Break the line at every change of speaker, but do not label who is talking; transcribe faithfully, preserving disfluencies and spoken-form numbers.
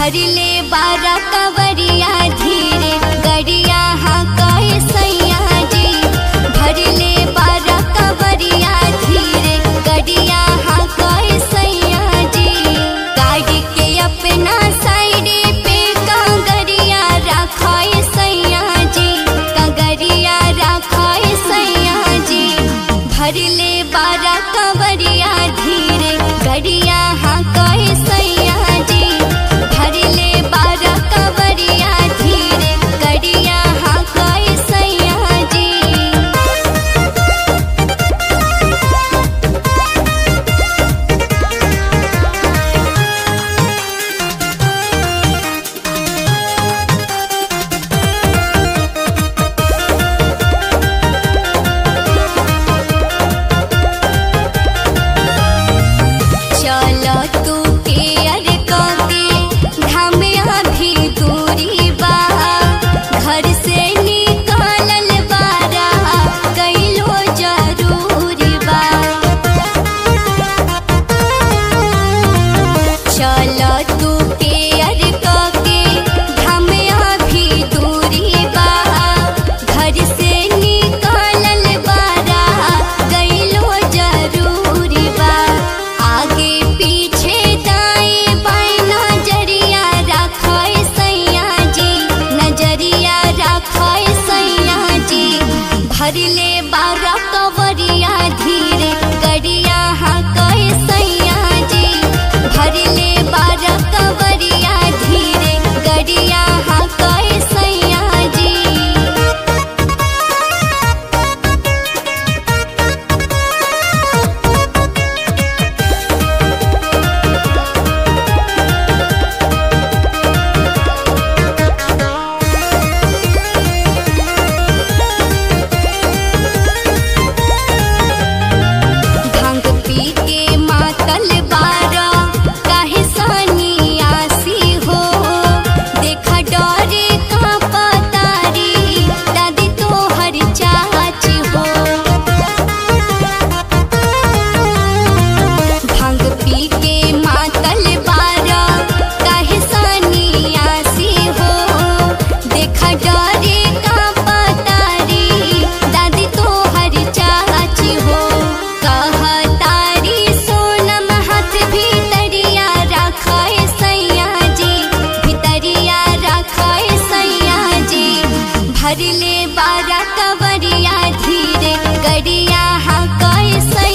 भरले बारा कवरिया धीरे गड़िया हाँ कहे सैया जी। भरले बारा कवरिया धीरे गड़िया हाँ कहे सैया जी। गाड़ी के अपना साइडे पे कांगरिया रखाए सैया जी। कांगरिया रखाए सैया जी। भरले बारा कवरिया धीरे गड़िया हाँ कहे सैया जी। भरले बारा कवरिया धीरे गड़िया हाँ कहे सैया जी। चलो तू केयर करके घामिया भी दूरी बा। घर से निकालल बारा कैलो जरूरी बा। चलो तू केयर करके घामिया भी दूरी बा। घर से निकालल बारा कैलो जरूरी बा। आगे पीछे दाएं बाएं नजरिया रखाए सैया जी। नजरिया रखाए सैया जी। भरले बारा कवरिया धीरे गड़िया हाँ कहे सैया जी। भरले बारा कवरिया धीरे गड़िया हाँ कहे सैया जी। भांग पी के मातल बारा काहे सन्यासी हो। देखा डरे का पतारी दादी तोहर चाची हो। भांग पी के मातल बारा काहे सन्यासी हो। देखा डरे का पतारी दादी तोहर चाची हो। कहा तारी सोनम हाथ भीतरिया रखाए सैया जी। भीतरिया रखाए सैया जी। भरले बारा कवरिया धीरे गड़िया हाँ कहे सैया